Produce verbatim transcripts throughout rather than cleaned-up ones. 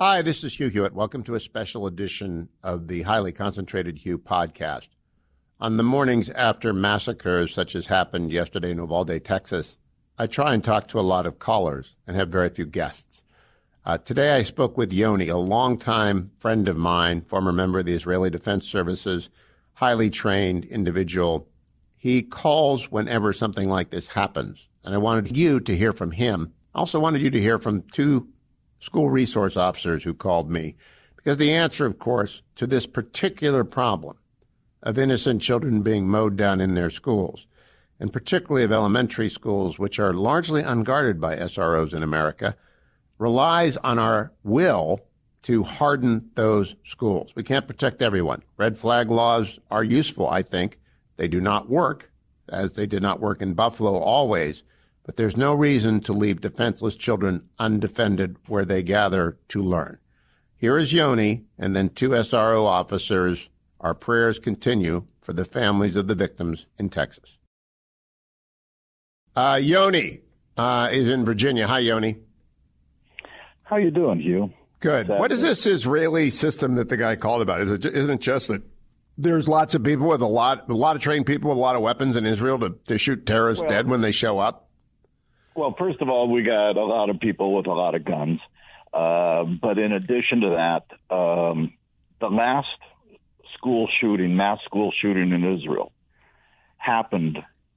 Hi, this is Hugh Hewitt. Welcome to a special edition of the Highly Concentrated Hugh podcast. On the mornings after massacres such as happened yesterday in Uvalde, Texas, I try and talk to a lot of callers and have very few guests. Uh, today I spoke with Yoni, a longtime friend of mine, former member of the Israeli Defense Services, highly trained individual. He calls whenever something like this happens, and I wanted you to hear from him. I also wanted you to hear from two school resource officers who called me, because the answer, of course, to this particular problem of innocent children being mowed down in their schools, and particularly of elementary schools, which are largely unguarded by S R Os in America, relies on our will to harden those schools. We can't protect everyone. Red flag laws are useful, I think. They do not work, as they did not work in Buffalo always. But there's no reason to leave defenseless children undefended where they gather to learn. Here is Yoni and then two S R O officers. Our prayers continue for the families of the victims in Texas. Uh, Yoni uh, is in Virginia. Hi, Yoni. How you doing, Hugh? Good. That what is this Israeli system that the guy called about? Is it, isn't it just that there's lots of people with a lot, a lot of trained people with a lot of weapons in Israel to, to shoot terrorists well, dead when they show up? Well, first of all, we got a lot of people with a lot of guns. Uh, but in addition to that, um, the last school shooting, mass school shooting in Israel happened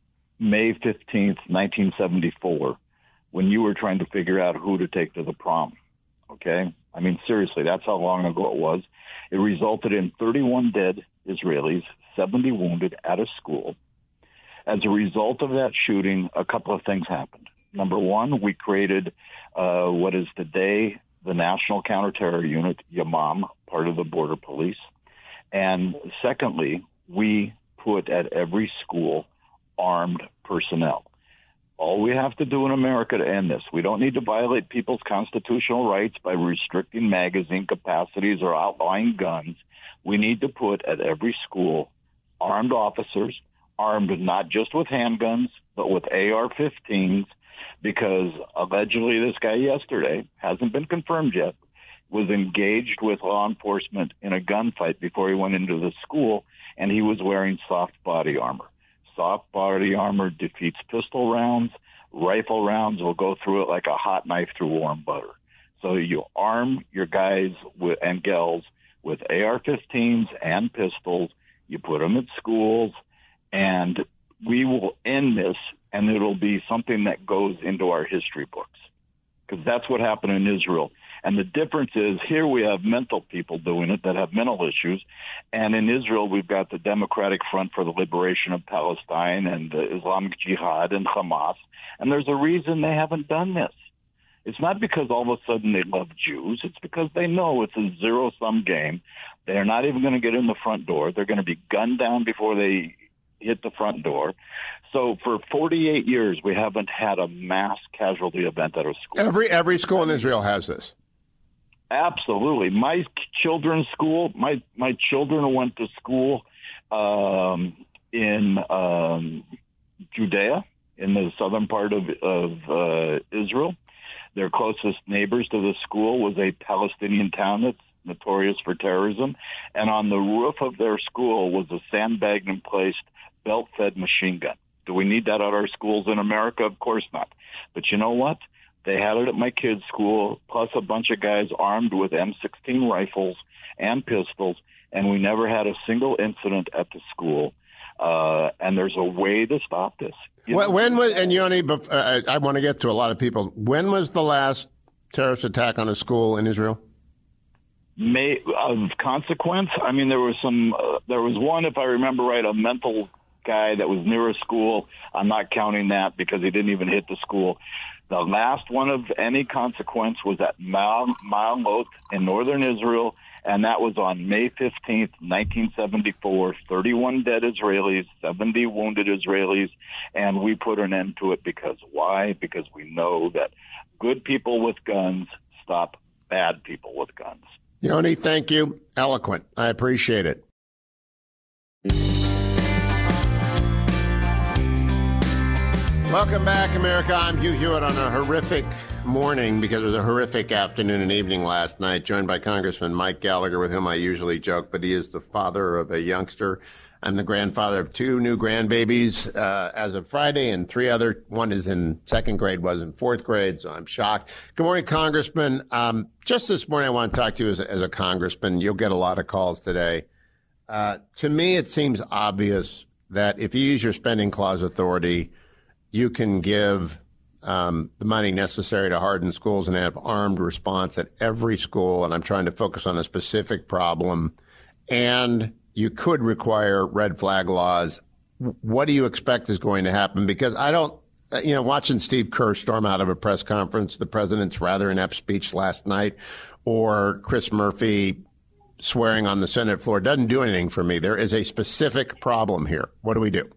May fifteenth, nineteen seventy-four, when you were trying to figure out who to take to the prom. Okay? I mean, seriously, that's how long ago it was. It resulted in thirty-one dead Israelis, seventy wounded at a school. As a result of that shooting, a couple of things happened. Number one, we created uh, what is today the National Counterterror Unit, Yamam, part of the Border Police. And secondly, we put at every school armed personnel. All we have to do in America to end this, we don't need to violate people's constitutional rights by restricting magazine capacities or outlawing guns. We need to put at every school armed officers, armed not just with handguns, but with A R fifteens, because allegedly this guy yesterday, hasn't been confirmed yet, was engaged with law enforcement in a gunfight before he went into the school, and he was wearing soft body armor. Soft body armor defeats pistol rounds. Rifle rounds will go through it like a hot knife through warm butter. So you arm your guys with, and gals with A R fifteens and pistols. You put them at schools, and we will end this, and it'll be something that goes into our history books, because that's what happened in Israel. And the difference is here we have mental people doing it that have mental issues, and in Israel we've got the Democratic Front for the Liberation of Palestine and the Islamic Jihad and Hamas, and there's a reason they haven't done this. It's not because all of a sudden they love Jews. It's because they know it's a zero-sum game. They're not even going to get in the front door. They're going to be gunned down before they hit the front door. So for forty-eight years, we haven't had a mass casualty event at a school. Every every school in Israel has this. Absolutely. My children's school, my, my children went to school um, in um, Judea, in the southern part of, of uh, Israel. Their closest neighbors to the school was a Palestinian town that's notorious for terrorism. And on the roof of their school was a sandbagged and placed belt-fed machine gun. Do we need that at our schools in America? Of course not. But you know what? They had it at my kids' school, plus a bunch of guys armed with M sixteen rifles and pistols, and we never had a single incident at the school. Uh, and there's a way to stop this. When, when was, and Yoni, uh, I want to get to a lot of people, when was the last terrorist attack on a school in Israel? May, of consequence? I mean, there was some, uh, there was one, if I remember right, a mental guy that was near a school. I'm not counting that because he didn't even hit the school. The last one of any consequence was at Ma'alot in northern Israel, and that was on May fifteenth, nineteen seventy-four. thirty-one dead Israelis, seventy wounded Israelis, and we put an end to it because why? Because we know that good people with guns stop bad people with guns. Yoni, thank you. Eloquent. I appreciate it. Welcome back, America. I'm Hugh Hewitt on a horrific morning because it was a horrific afternoon and evening last night, joined by Congressman Mike Gallagher, with whom I usually joke, but he is the father of a youngster. I'm the grandfather of two new grandbabies uh, as of Friday, and three other. One is in second grade, was in fourth grade, so I'm shocked. Good morning, Congressman. Um, just this morning, I want to talk to you as a, as a congressman. You'll get a lot of calls today. Uh, to me, it seems obvious that if you use your spending clause authority, you can give um, the money necessary to harden schools and have armed response at every school. And I'm trying to focus on a specific problem. And you could require red flag laws. What do you expect is going to happen? Because I don't, you know, watching Steve Kerr storm out of a press conference, the president's rather inept speech last night, or Chris Murphy swearing on the Senate floor doesn't do anything for me. There is a specific problem here. What do we do?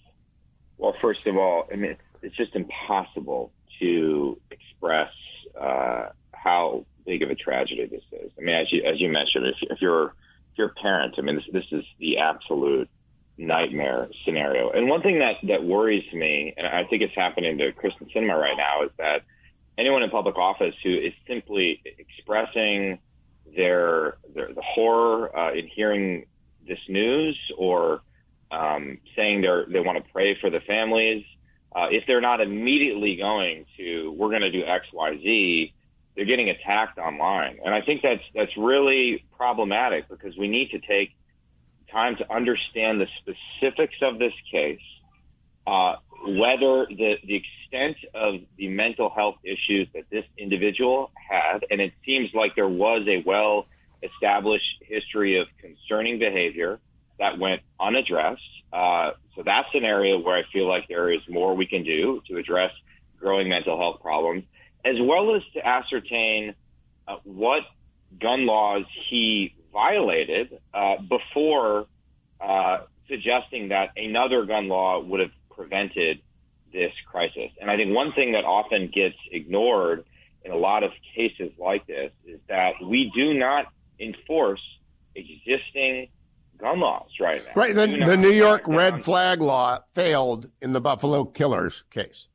Well, first of all, I mean, it's, it's just impossible to express uh, how big of a tragedy this is. I mean, as you as you mentioned, if, if you're if you're a parent, I mean, this this is the absolute nightmare scenario. And one thing that that worries me, and I think it's happening to Kristen Sinema right now, is that anyone in public office who is simply expressing their, their the horror uh, in hearing this news, or um, saying they they want to pray for the families, uh, if they're not immediately going to, we're going to do X, Y, Z, they're getting attacked online. And I think that's that's really problematic, because we need to take time to understand the specifics of this case, uh, whether the, the extent of the mental health issues that this individual had. And it seems like there was a well-established history of concerning behavior that went unaddressed. Uh, so that's an area where I feel like there is more we can do to address growing mental health problems, as well as to ascertain uh, what gun laws he violated uh, before uh, suggesting that another gun law would have prevented this crisis. And I think one thing that often gets ignored in a lot of cases like this is that we do not enforce existing gun laws right now. Right. The, the New York red flag law failed in the Buffalo Killers case.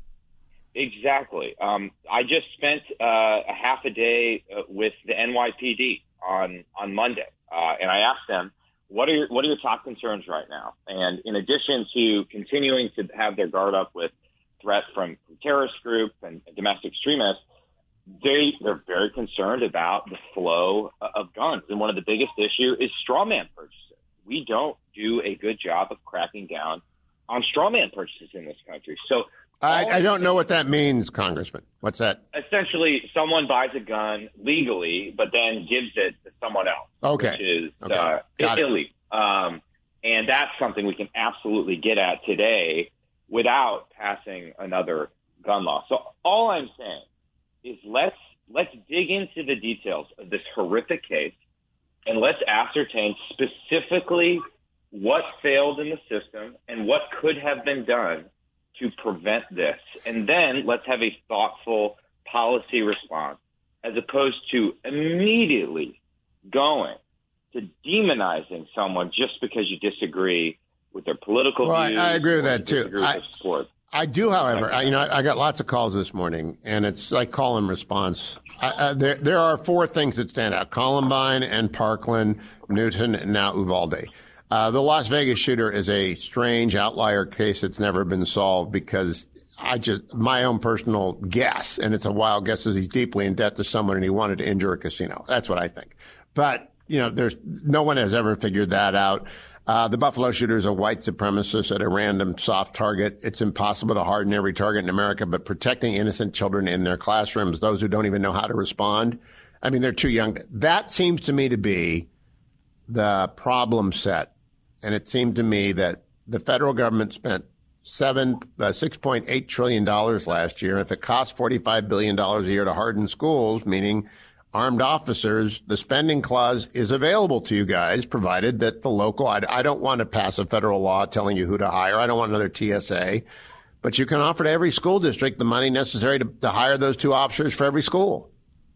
Exactly. Um, I just spent uh, a half a day uh, with the N Y P D on on Monday, uh, and I asked them, what are your, what are your top concerns right now? And in addition to continuing to have their guard up with threats from, from terrorist groups and domestic extremists, they they're very concerned about the flow of guns. And one of the biggest issues is straw man purchases. We don't do a good job of cracking down on straw man purchases in this country. So I, I don't know what that means, Congressman. What's that? Essentially, someone buys a gun legally, but then gives it to someone else, okay. which is okay. uh, illegal. Um, and that's something we can absolutely get at today without passing another gun law. So all I'm saying is let's let's dig into the details of this horrific case, and let's ascertain specifically what failed in the system and what could have been done to prevent this. And then let's have a thoughtful policy response, as opposed to immediately going to demonizing someone just because you disagree with their political well, views. I, I agree with that, too. With I, I do, however, I, you know, I got lots of calls this morning, and it's like call and response. I, I, there, there are four things that stand out: Columbine and Parkland, Newton, and now Uvalde. Uh, the Las Vegas shooter is a strange outlier case that's never been solved, because I just, my own personal guess, and it's a wild guess, is he's deeply in debt to someone and he wanted to injure a casino. That's what I think. But, you know, there's no one has ever figured that out. Uh, the Buffalo shooter is a white supremacist at a random soft target. It's impossible to harden every target in America, but protecting innocent children in their classrooms, those who don't even know how to respond, I mean, they're too young. That seems to me to be the problem set. And it seemed to me that the federal government spent seven, uh, six point eight trillion dollars last year. If it costs forty-five billion dollars a year to harden schools, meaning armed officers, the spending clause is available to you guys, provided that the local, I, I don't want to pass a federal law telling you who to hire. I don't want another T S A. But you can offer to every school district the money necessary to, to hire those two officers for every school.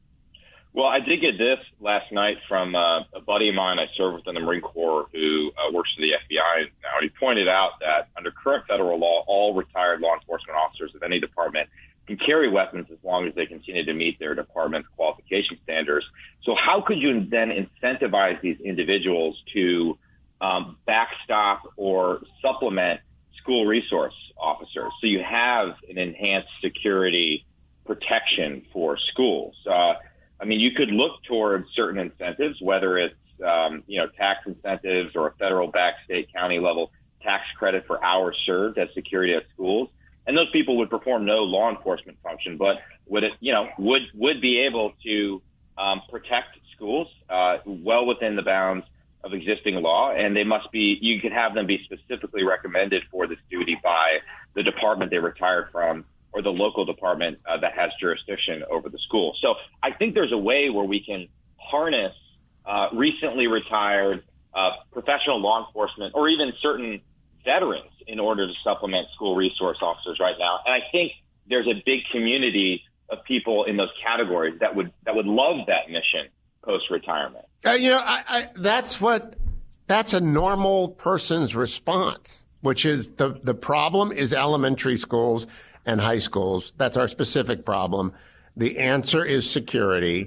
Well, I did get this last night from uh, a buddy of mine I served with in the Marine Corps who uh, works for the F B I now. And he pointed out that under current federal law, all retired law enforcement officers of any department can carry weapons as long as they continue to meet their department's qualification standards. So how could you then incentivize these individuals to um, backstop or supplement school resource officers so you have an enhanced security protection for schools? Uh, I mean, you could look towards certain incentives, whether it's um, you know tax incentives or a federal back state county level tax credit for hours served as security at schools. And those people would perform no law enforcement function, but would it, you know, would would be able to um, protect schools uh, well within the bounds of existing law. And they must be, you could have them be specifically recommended for this duty by the department they retired from or the local department uh, that has jurisdiction over the school. So I think there's a way where we can harness uh, recently retired uh, professional law enforcement or even certain veterans in order to supplement school resource officers right now. And I think there's a big community of people in those categories that would that would love that mission post-retirement. Uh, you know, I, I, that's what that's a normal person's response, which is the, the problem is elementary schools and high schools. That's our specific problem. The answer is security.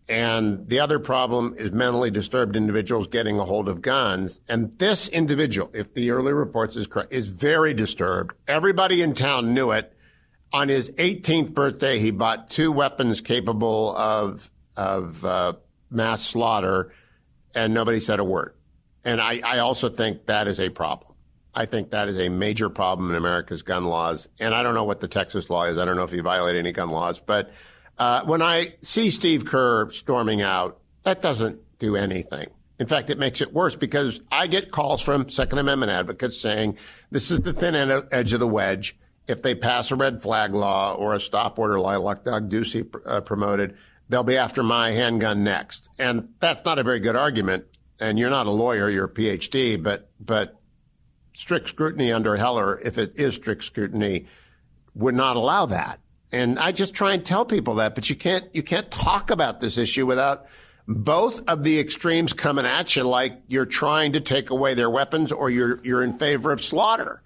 And the other problem is mentally disturbed individuals getting a hold of guns. And this individual, if the early reports is correct, is very disturbed. Everybody in town knew it. On his eighteenth birthday, he bought two weapons capable of of uh, mass slaughter, and nobody said a word. And I, I also think that is a problem. I think that is a major problem in America's gun laws. And I don't know what the Texas law is. I don't know if he violated any gun laws, but Uh, when I see Steve Kerr storming out, that doesn't do anything. In fact, it makes it worse because I get calls from Second Amendment advocates saying this is the thin end of, edge of the wedge. If they pass a red flag law or a stop order like Doug Ducey uh, promoted, they'll be after my handgun next. And that's not a very good argument. And you're not a lawyer, you're a P H D, but, but strict scrutiny under Heller, if it is strict scrutiny, would not allow that. And I just try and tell people that, but you can't, you can't talk about this issue without both of the extremes coming at you like you're trying to take away their weapons or you're, you're in favor of slaughter.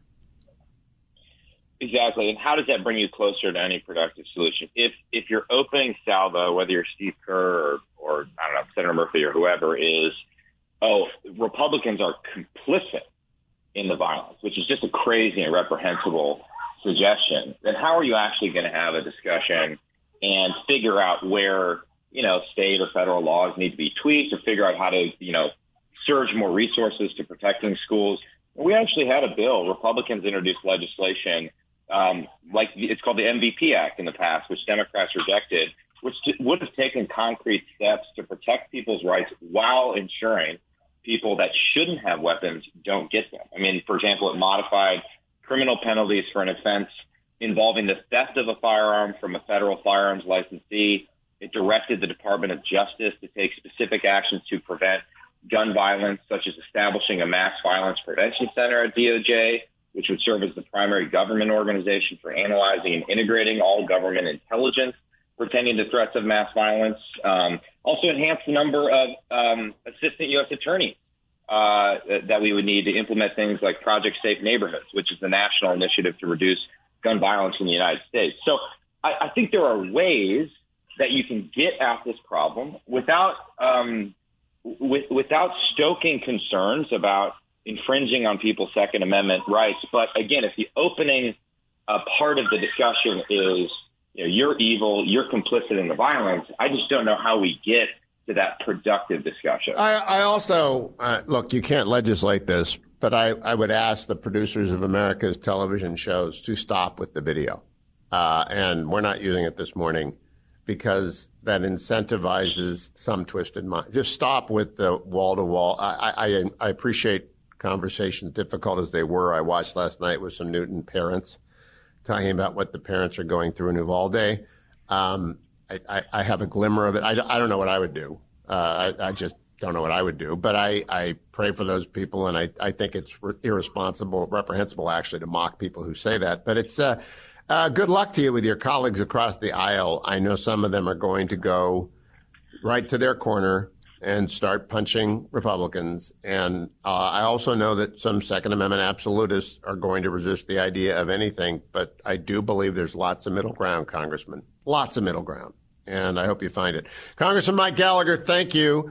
Exactly. And how does that bring you closer to any productive solution? If, if your opening salvo, whether you're Steve Kerr or, or I don't know, Senator Murphy or whoever is, oh, Republicans are complicit in the violence, which is just a crazy and reprehensible suggestion, then how are you actually going to have a discussion and figure out where, you know, state or federal laws need to be tweaked or figure out how to, you know, surge more resources to protecting schools? We actually had a bill. Republicans introduced legislation, um, like it's called the M V P Act in the past, which Democrats rejected, which would have taken concrete steps to protect people's rights while ensuring people that shouldn't have weapons don't get them. I mean, for example, it modified criminal penalties for an offense involving the theft of a firearm from a federal firearms licensee. It directed the Department of Justice to take specific actions to prevent gun violence, such as establishing a mass violence prevention center at D O J, which would serve as the primary government organization for analyzing and integrating all government intelligence pertaining to threats of mass violence. Um, also enhanced the number of um, assistant U S attorneys Uh, that we would need to implement things like Project Safe Neighborhoods, which is the national initiative to reduce gun violence in the United States. So I, I think there are ways that you can get at this problem without um, with, without stoking concerns about infringing on people's Second Amendment rights. But again, if the opening uh, part of the discussion is, you know, you're evil, you're complicit in the violence, I just don't know how we get to that productive discussion. I, I also, uh, look, you can't legislate this, but I, I would ask the producers of America's television shows to stop with the video. Uh, and we're not using it this morning because that incentivizes some twisted mind. Just stop with the wall-to-wall. I, I, I appreciate conversations, difficult as they were. I watched last night with some Newton parents talking about what the parents are going through in Uvalde. Um, I, I, I have a glimmer of it. I, I don't know what I would do. Uh, I, I just don't know what I would do. But I, I pray for those people, and I, I think it's re- irresponsible, reprehensible, actually, to mock people who say that. But it's uh, uh, good luck to you with your colleagues across the aisle. I know some of them are going to go right to their corner and start punching Republicans. And uh, I also know that some Second Amendment absolutists are going to resist the idea of anything, but I do believe there's lots of middle ground, Congressman. Lots of middle ground. And I hope you find it. Congressman Mike Gallagher, thank you.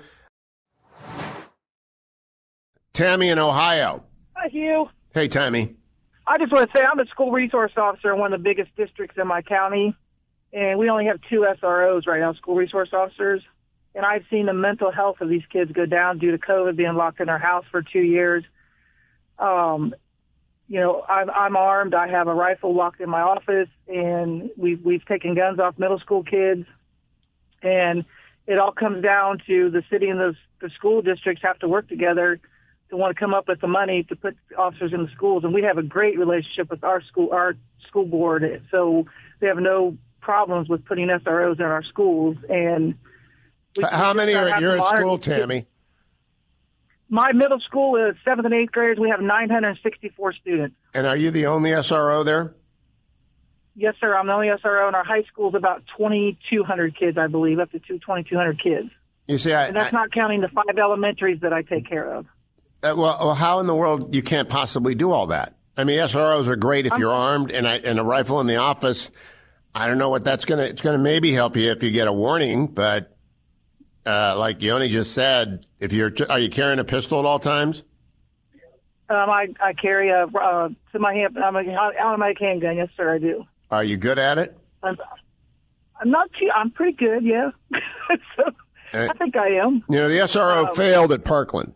Tammy in Ohio. Hi, Hugh. Hey, Tammy. I just want to say I'm a school resource officer in one of the biggest districts in my county, and we only have two S R Os right now, school resource officers. And I've seen the mental health of these kids go down due to COVID, being locked in their house for two years. Um, you know, I'm, I'm armed. I have a rifle locked in my office, and we've, we've taken guns off middle school kids. And it all comes down to the city and the, the school districts have to work together to want to come up with the money to put officers in the schools. And we have a great relationship with our school, our school board. So we have no problems with putting S R Os in our schools. And we, how we many are at your school, kids. Tammy? My middle school is seventh and eighth graders. We have nine hundred sixty-four students. And are you the only S R O there? Yes, sir. I'm the only S R O, and our high school is about twenty-two hundred kids, I believe, up to twenty-two hundred kids. You see, I, and that's I, not counting the five elementaries that I take care of. Uh, well, well, how in the world you can't possibly do all that? I mean, S R Os are great if I'm, you're armed and, I, and a rifle in the office. I don't know what that's going to, it's going to maybe help you if you get a warning, but uh, like Yoni just said, if you're, are you carrying a pistol at all times? Um, I, I carry a, uh, to my hand, I'm an automatic handgun. Yes, sir, I do. Are you good at it? I'm, I'm not too, I'm pretty good, yeah. so, uh, I think I am. You know, the S R O um, failed at Parkland.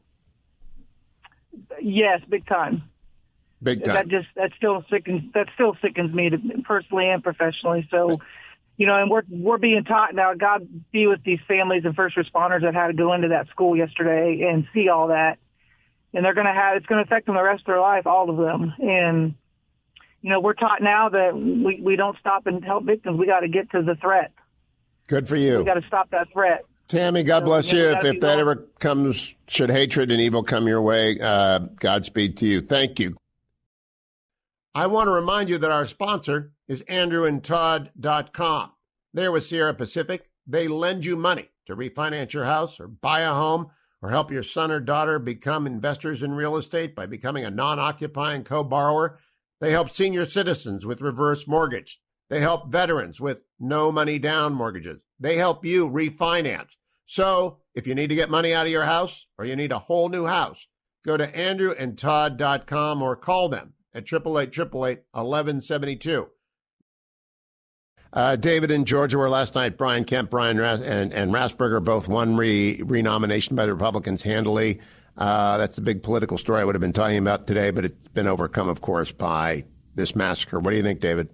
Yes, big time. Big time. That just that still sickens that still sickens me to, personally and professionally. So, you know, and we're we're being taught now. God be with these families and first responders that had to go into that school yesterday and see all that, and they're going to have it's going to affect them the rest of their life, all of them. And you know, we're taught now that we we don't stop and help victims. We got to get to the threat. Good for you. We got to stop that threat. Tammy, God so, bless you. If, if that ever comes, should hatred and evil come your way, uh, Godspeed to you. Thank you. I want to remind you that our sponsor is andrew and todd dot com. They're with Sierra Pacific. They lend you money to refinance your house or buy a home or help your son or daughter become investors in real estate by becoming a non-occupying co-borrower. They help senior citizens with reverse mortgage. They help veterans with no money down mortgages. They help you refinance. So if you need to get money out of your house or you need a whole new house, go to andrew and todd dot com or call them at eight eight eight, eight eight eight, one one seven two. Uh, David in Georgia, where last night Brian Kemp, Brian Ras- and, and Rasberger both won re- renomination by the Republicans handily. Uh, that's the big political story I would have been talking about today, but it's been overcome, of course, by this massacre. What do you think, David?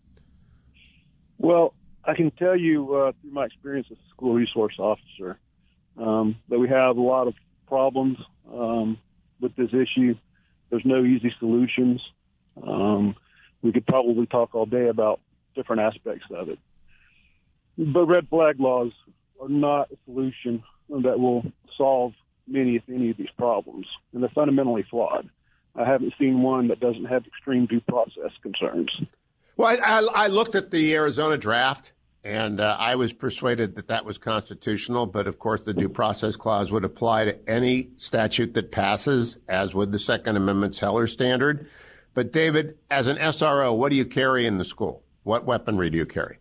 Well, I can tell you uh, through my experience as a school resource officer um, that we have a lot of problems um, with this issue. There's no easy solutions. Um, we could probably talk all day about different aspects of it. But red flag laws are not a solution that will solve many, if any, of these problems. And they're fundamentally flawed. I haven't seen one that doesn't have extreme due process concerns. Well, I, I, I looked at the Arizona draft, and uh, I was persuaded that that was constitutional. But, of course, the due process clause would apply to any statute that passes, as would the Second Amendment's Heller standard. But, David, as an S R O, what do you carry in the school? What weaponry do you carry?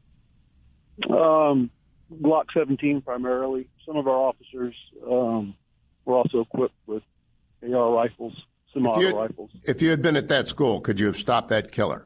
Um, Glock seventeen primarily. Some of our officers um, were also equipped with A R rifles, semi-auto rifles. If you had been at that school, could you have stopped that killer?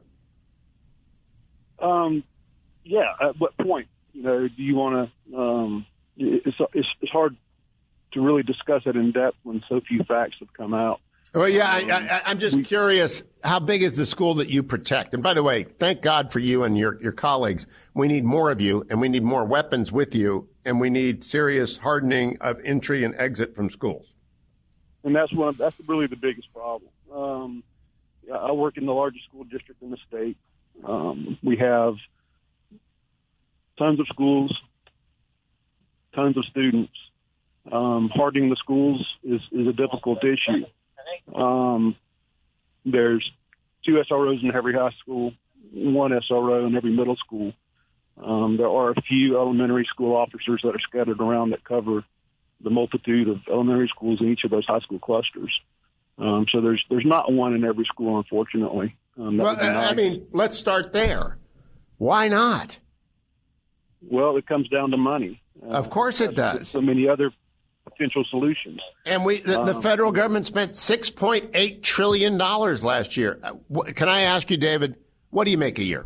Um, yeah. At what point? You know, do you want to? Um, it's, it's it's hard to really discuss it in depth when so few facts have come out. Well, yeah, I, I, I'm just we, curious. How big is the school that you protect? And by the way, thank God for you and your your colleagues. We need more of you, and we need more weapons with you, and we need serious hardening of entry and exit from schools. And that's one. That's really the biggest problem. Um, I work in the largest school district in the state. Um, we have tons of schools, tons of students. Um, hardening the schools is, is a difficult issue. Um, there's two S R Os in every high school, one S R O in every middle school. Um, there are a few elementary school officers that are scattered around that cover the multitude of elementary schools in each of those high school clusters. Um, so there's there's not one in every school, unfortunately. Um, well, nice. I mean, let's start there. Why not? Well, it comes down to money. Uh, of course it does. So many other potential solutions. And we, the, the federal government spent six point eight trillion dollars last year. Can I ask you, David, what do you make a year?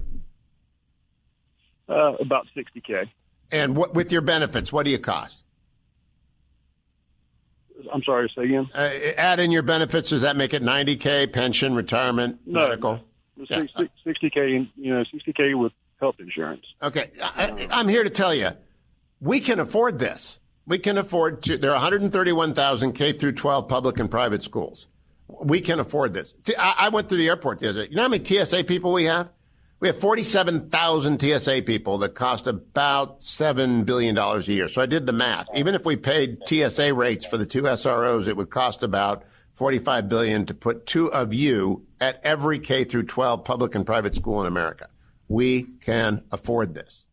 Uh, about sixty K. And what, with your benefits, what do you cost? I'm sorry, say again? Uh, add in your benefits, does that make it ninety K, pension, retirement, no, medical? No, yeah. sixty K, you know, sixty K with health insurance. Okay. I, I'm here to tell you, we can afford this. We can afford to, there are one hundred thirty-one thousand K through twelve public and private schools. We can afford this. I, I went to the airport the other day. You know how many T S A people we have? We have forty-seven thousand T S A people that cost about seven billion dollars a year. So I did the math. Even if we paid T S A rates for the two S R Os, it would cost about forty-five billion dollars to put two of you at every K through twelve public and private school in America. We can afford this.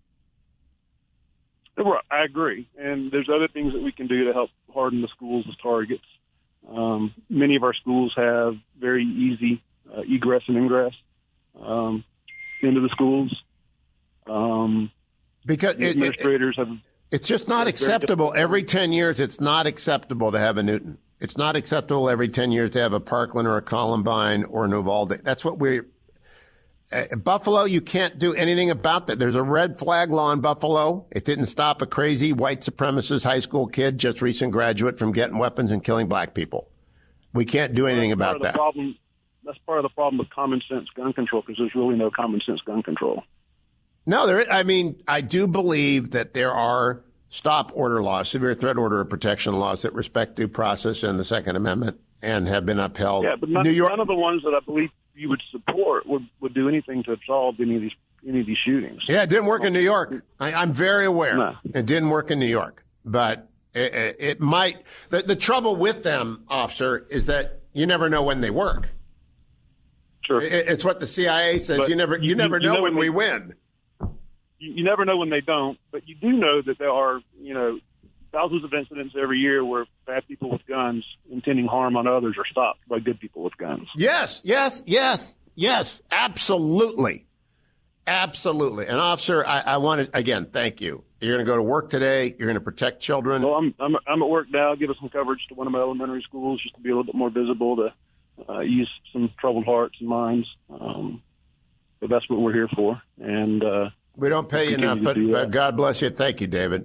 I agree. And there's other things that we can do to help harden the schools as targets. Um, many of our schools have very easy uh, egress and ingress um, into the schools. Um, because the it, administrators it, have. It's just not acceptable. Every ten years, it's not acceptable to have a Newton. It's not acceptable every ten years to have a Parkland or a Columbine or an Uvalde. That's what we're. Uh, Buffalo, you can't do anything about that. There's a red flag law in Buffalo. It didn't stop a crazy white supremacist high school kid, just recent graduate, from getting weapons and killing black people. We can't do anything that's about that. Problem, that's part of the problem with common sense gun control, because there's really no common sense gun control. No, there. I mean, I do believe that there are stop order laws, severe threat order protection laws that respect due process and the Second Amendment and have been upheld. Yeah, but none, New York, none of the ones that I believe you would support would, would do anything to solve any of these any of these shootings. Yeah, it didn't work in New York. I, I'm very aware. No. It didn't work in New York, but it, it, it might. The, the trouble with them, officer, is that you never know when they work. Sure, it, it's what the C I A says. But you never you, you never you know, know when, when they, we win. You, you never know when they don't, but you do know that there are you know thousands of incidents every year where bad people with guns intending harm on others are stopped by good people with guns. Yes, yes, yes, yes, absolutely. Absolutely. And, officer, I, I want to, again, thank you. You're going to go to work today. You're going to protect children. Well, I'm, I'm, I'm at work now. Give us some coverage to one of my elementary schools just to be a little bit more visible, to uh, ease some troubled hearts and minds. Um, but that's what we're here for. And uh, we don't pay you enough, but, but God bless you. Thank you, David.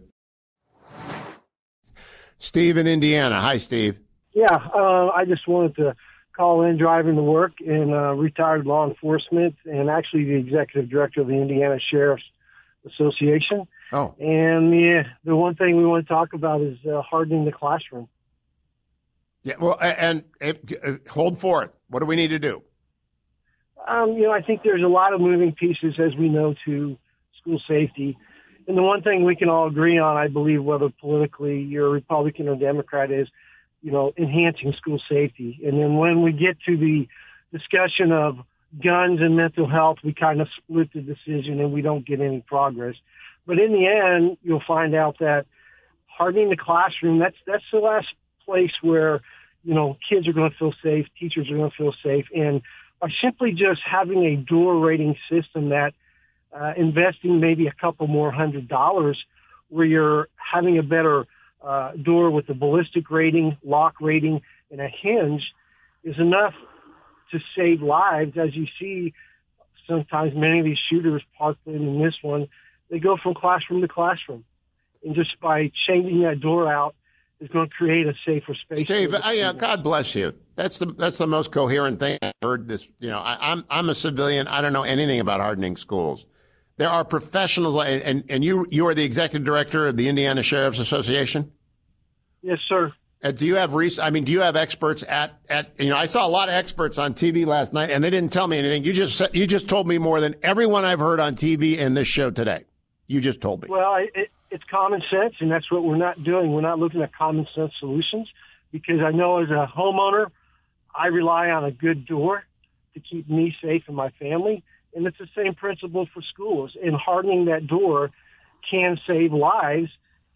Steve in Indiana. Hi, Steve. Yeah, uh, I just wanted to call in driving to work in uh, retired law enforcement and actually the executive director of the Indiana Sheriff's Association. Oh. And the, the one thing we want to talk about is uh, hardening the classroom. Yeah, well, and, and uh, hold forth. What do we need to do? Um, you know, I think there's a lot of moving pieces, as we know, to school safety. And the one thing we can all agree on, I believe, whether politically you're a Republican or Democrat, is, you know, enhancing school safety. And then when we get to the discussion of guns and mental health, we kind of split the decision and we don't get any progress. But in the end, you'll find out that hardening the classroom, that's that's the last place where, you know, kids are going to feel safe, teachers are going to feel safe. And by simply just having a door rating system that Uh, investing maybe a couple more hundred dollars where you're having a better uh, door with a ballistic rating, lock rating, and a hinge is enough to save lives. As you see, sometimes many of these shooters, Parkland and this one, they go from classroom to classroom. And just by changing that door out is going to create a safer space. Steve, I, uh, God bless you. That's the that's the most coherent thing I've heard. This, you know, I, I'm I'm a civilian. I don't know anything about hardening schools. There are professionals, and, and, and you you are the executive director of the Indiana Sheriff's Association? Yes, sir. Uh, do you have I mean, do you have experts at, at you know? I saw a lot of experts on T V last night, and they didn't tell me anything. You just you just told me more than everyone I've heard on T V in this show today. You just told me. Well, it, it's common sense, and that's what we're not doing. We're not looking at common sense solutions, because I know as a homeowner, I rely on a good door to keep me safe and my family. And it's the same principle for schools. And hardening that door can save lives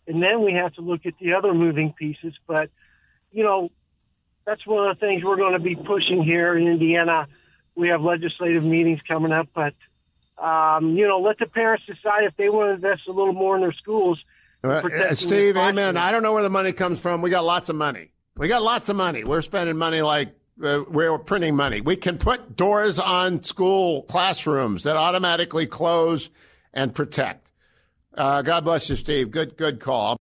And then we have to look at the other moving pieces. But, you know, that's one of the things we're going to be pushing here in Indiana. We have legislative meetings coming up, but, um, you know, let the parents decide if they want to invest a little more in their schools. Uh, Steve, amen. I don't know where the money comes from. We got lots of money. We got lots of money. We're spending money like uh, we're printing money. We can put doors on school classrooms that automatically close and protect. Uh, God bless you, Steve. Good, good call.